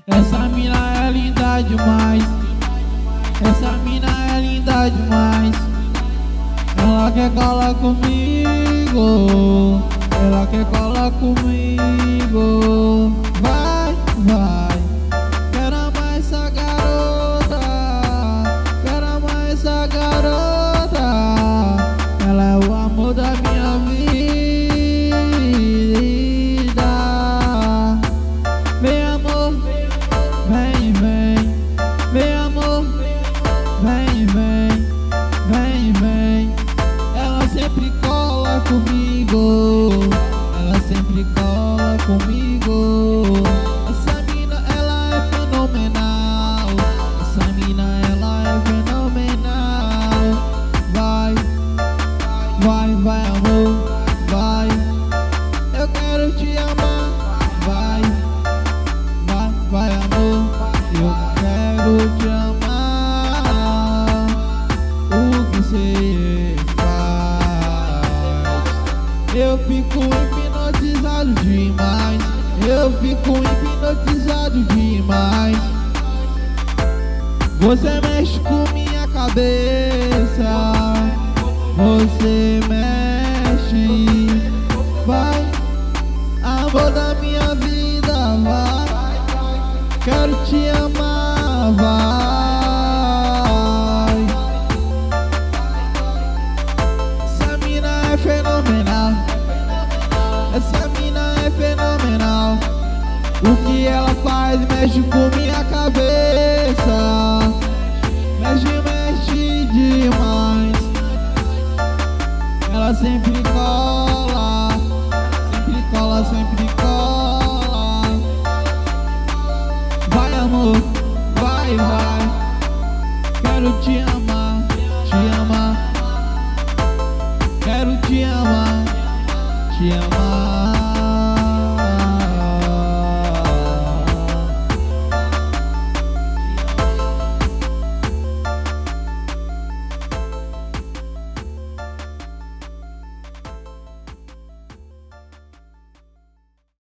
Essa mina é linda demais. Essa mina é linda demais. Ela quer colar comigo. Ela quer colar comigo. Vai, vai. Quero amar essa garota. Quero amar essa garota. Ela é o amor da minha vida. Vem amor, vem, vem. Vem amor, vem, vem. Vem, vem. Ela sempre cola comigo. Ela sempre cola comigo. Essa mina, ela é fenomenal. Essa mina, ela é fenomenal. Vai, vai, vai amor, vai. Eu quero te amar. Vai, vai, vai amor. Eu quero te amar. O que você faz? Eu fico hipnotizado demais. Eu fico hipnotizado demais. Você mexe com minha cabeça. Você mexe. Vai, amor da minha vida, vai. Quero te amar, vai. Essa mina é fenomenal. Essa mina é fenomenal. O que ela faz mexe com minha cabeça. Mexe, mexe demais. Ela sempre cola. Sempre cola, sempre cola. Vai amor, vai, vai. Quero te amar, te amar. Quero te amar, te amar.